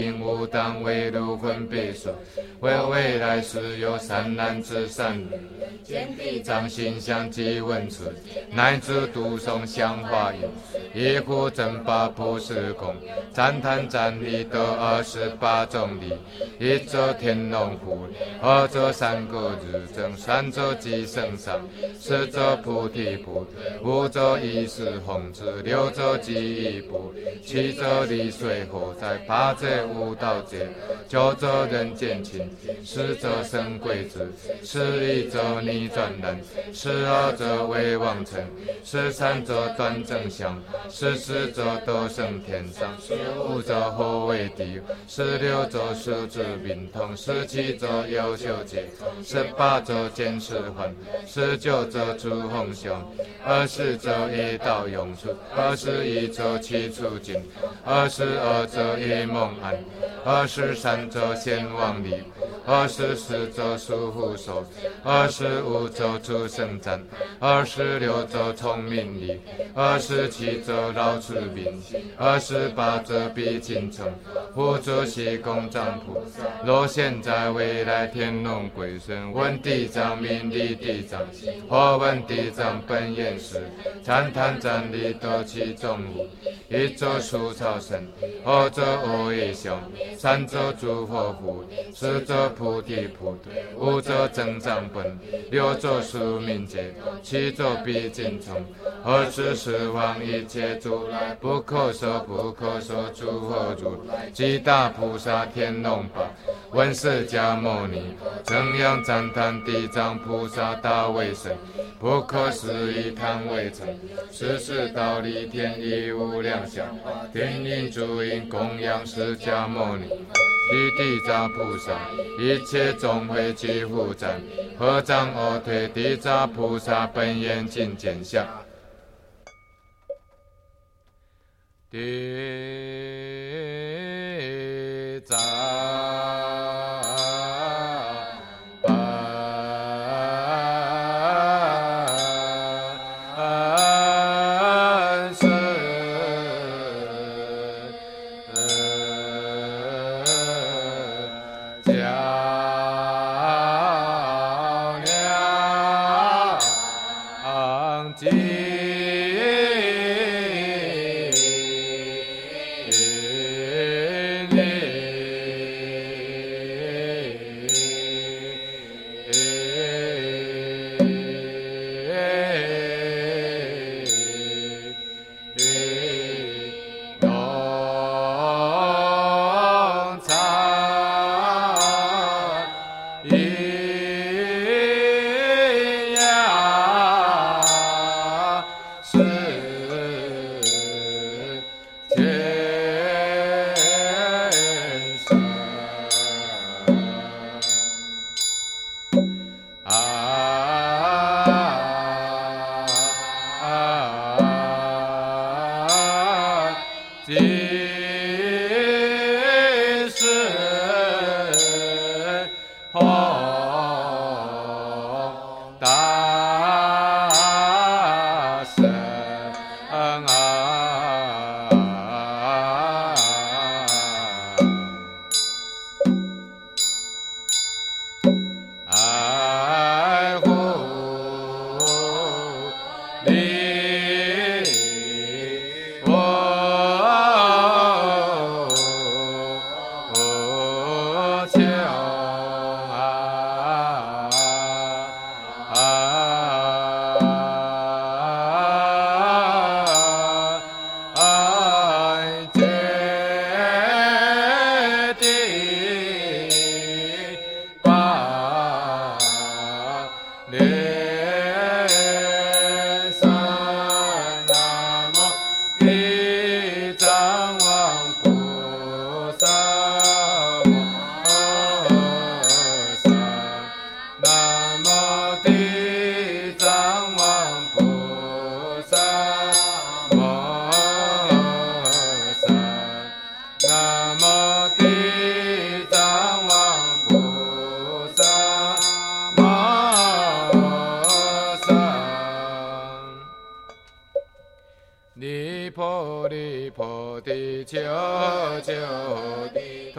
无当为如分别说，为未来世有善男之善女，见地藏形象及文处，乃至读诵香华音，一呼正法普施供，赞叹赞礼得28种礼，一者天龙护，二者三个日正，三者即生上，四者菩提不，五者一时弘之，六者即一部，七者离水火灾，八者无道界，九者人间情，十者生贵子，11者逆转人，12者为王臣，13者端正相，14者得生天上，15者后为地，16者数智明通，17者优秀解，18者见识幻，19者诸红雄，20者一道永出，21者七处境，22者一梦安，23者先王礼，24者属虎手，25者出生战，26者聪明礼，27者绕出名，28者必精诚，护主席公藏菩萨，若现在未来天龙鬼神，闻地藏名利地藏，或闻地藏本愿时，赞叹赞礼得其中无，一者树草神，二者阿耶雄，三者诸佛护，四者菩提普对，五者增长本，六者宿命界，七者必精诚，24方一切诸来不可说不可说诸佛如来，即大菩萨天龙八，问释迦牟尼，怎样赞叹地藏菩萨大威神，不可思议叹为成，世世道理天意无量相，天音诸音供养释迦牟尼。地藏菩萨，一切众会齐护赞，合掌而退，地藏菩萨本愿尽见相。地藏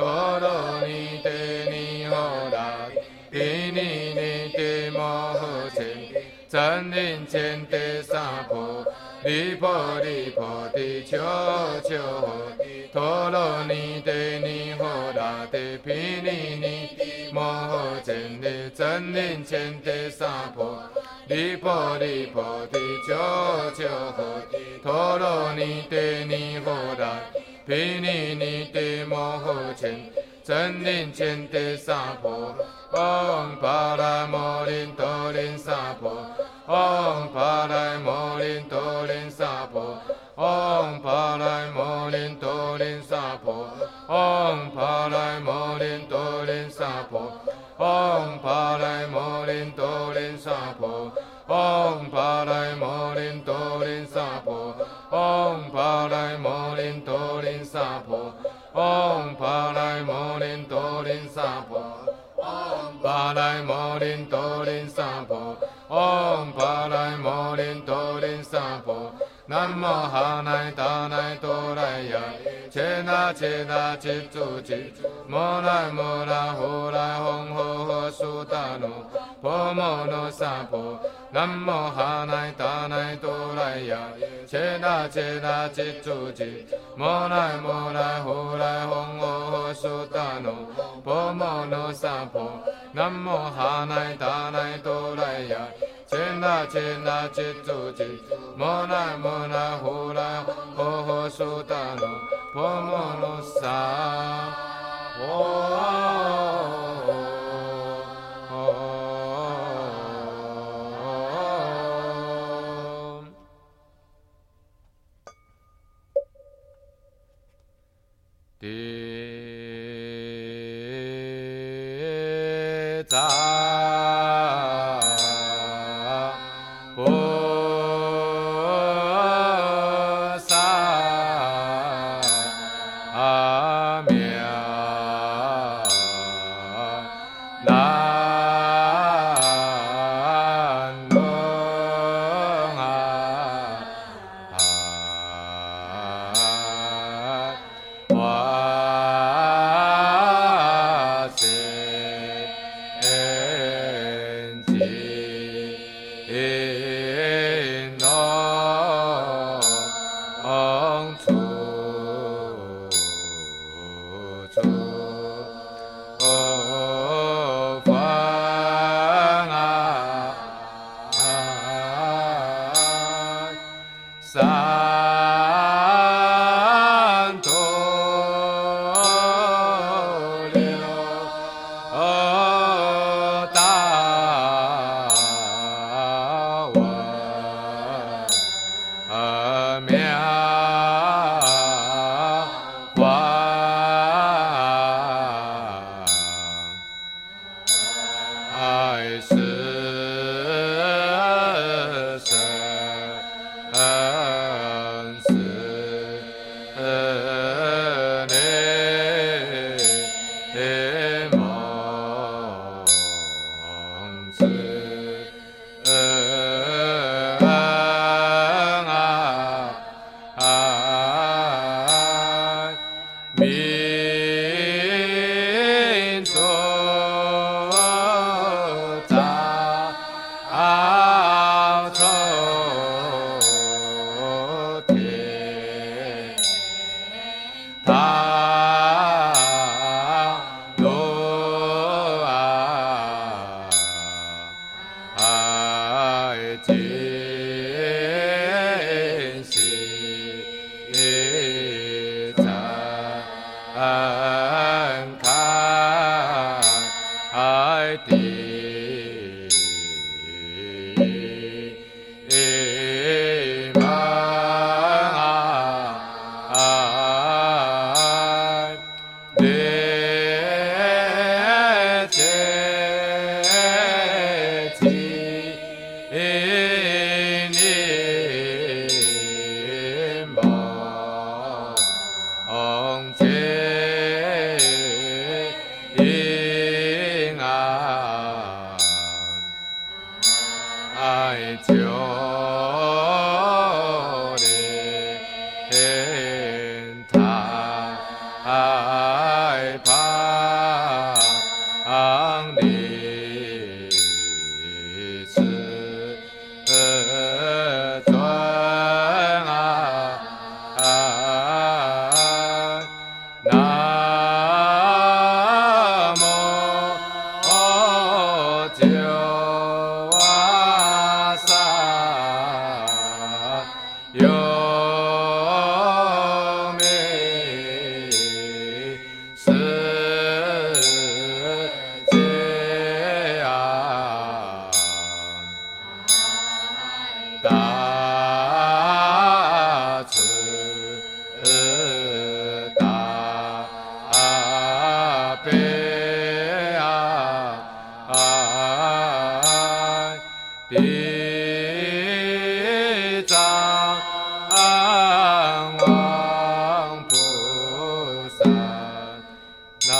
陀罗尼帝尼诃那帝尼尼帝摩诃迦真灵见地萨婆离婆离婆地求求陀罗尼帝尼诃那帝毗尼尼帝摩诃迦真灵见地萨婆离婆离婆地求求陀罗尼帝尼诃那毗尼尼帝摩诃迦真灵见地萨婆唵巴拉摩林多林萨婆唵巴拉摩林多林萨婆唵巴拉摩林多林萨婆唵巴拉摩林多林萨婆唵巴拉摩林多林萨婆唵巴拉摩林多林萨婆唵巴拉摩林多林萨婆唵巴拉摩林多林萨婆唵巴拉摩林多林萨婆唵巴拉摩林多林萨婆南无哈乃达乃多来呀切那切那切住切摩来摩来呼来吽呵呵苏达努婆摩罗萨婆南无哈乃达乃多来呀切那切那切住切摩来摩来呼来吽呵呵苏达努婆摩罗萨婆南无哈乃达乃多来呀切那切那切住切摩来摩来呼来吽呵苏达努婆摩罗萨婆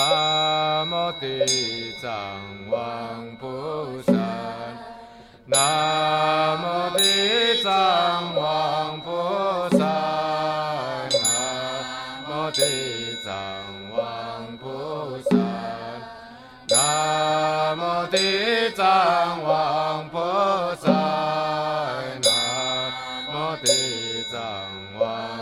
南无地藏王菩萨，南无地藏王菩萨，南无地藏王菩萨，南无地藏王菩萨，南无地藏王。